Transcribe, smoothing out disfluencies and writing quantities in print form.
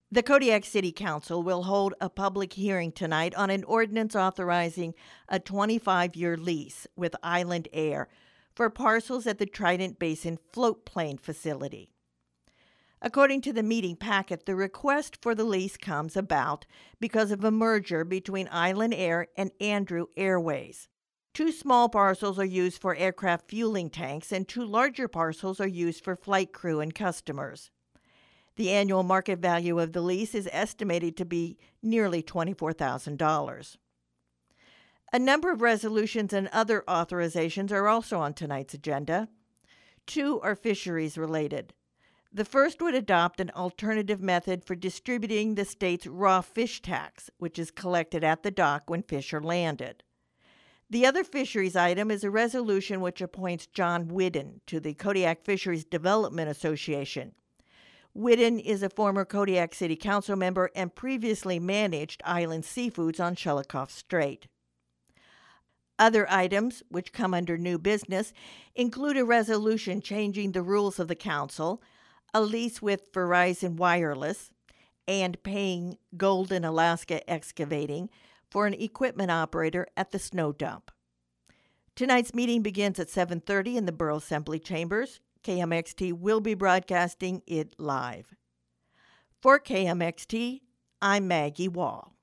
The Kodiak City Council will hold a public hearing tonight on an ordinance authorizing a 25-year lease with Island Air for parcels at the Trident Basin Float Plane facility. According to the meeting packet, the request for the lease comes about because of a merger between Island Air and Andrew Airways. 2 small parcels are used for aircraft fueling tanks, and 2 larger parcels are used for flight crew and customers. The annual market value of the lease is estimated to be nearly $24,000. A number of resolutions and other authorizations are also on tonight's agenda. 2 are fisheries related. The first would adopt an alternative method for distributing the state's raw fish tax, which is collected at the dock when fish are landed. The other fisheries item is a resolution which appoints John Whiddon to the Kodiak Fisheries Development Association. Whiddon is a former Kodiak City Council member and previously managed Island Seafoods on Shelikof Strait. Other items, which come under new business, include a resolution changing the rules of the council, a lease with Verizon Wireless, and paying Golden Alaska Excavating for an equipment operator at the snow dump. Tonight's meeting begins at 7:30 in the Borough Assembly Chambers. KMXT will be broadcasting it live. For KMXT, I'm Maggie Wall.